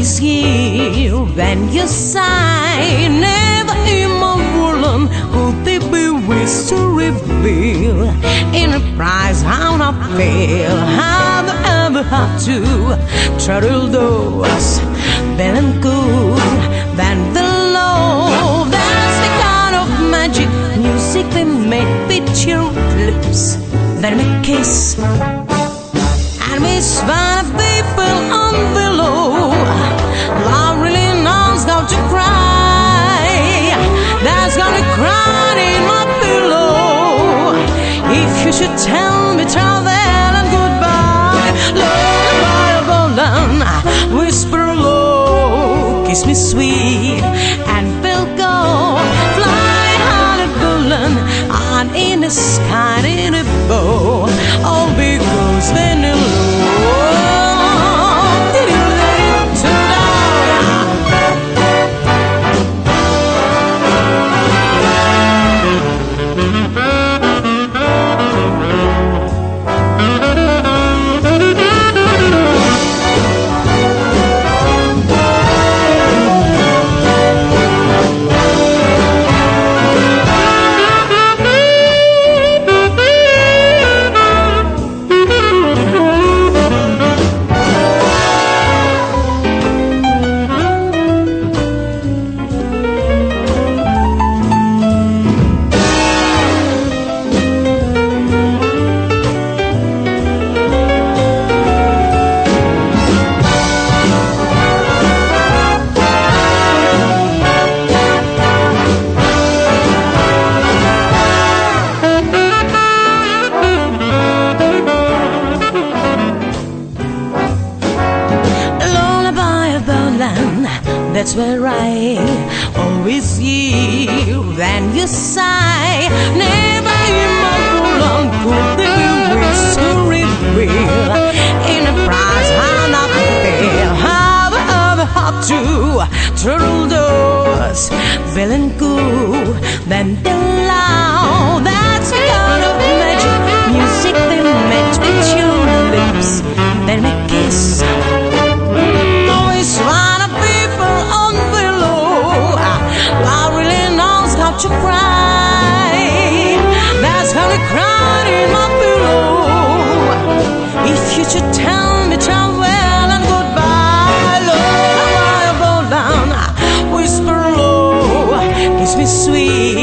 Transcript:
always hear when you sigh. Never in my world could they be wished to reveal in a prize how I feel. Have I ever had to turtle those bell and cool? Then the love, that's the kind of magic music we make with your lips. Then we kiss and we smile at people on below. Love really knows how to cry. There's gonna cry in my pillow. If you should tell me farewell and goodbye, lullaby of golden, whisper low, kiss me sweet, and we'll go fly high and golden, and in the sky in a bow. All because when you that's where I always hear when you sigh. Never in my world could the wish to reveal in a prize how I feel. Have I ever had to turtle doors, feel and cool, then the loud. That's the kind of magic music they met with your lips. Then we kiss. Always one of people on below. Love really knows how to cry. That's how they cry in my pillow. If you should tell me farewell and goodbye, Lord, I will go down, whisper low, kiss me sweet.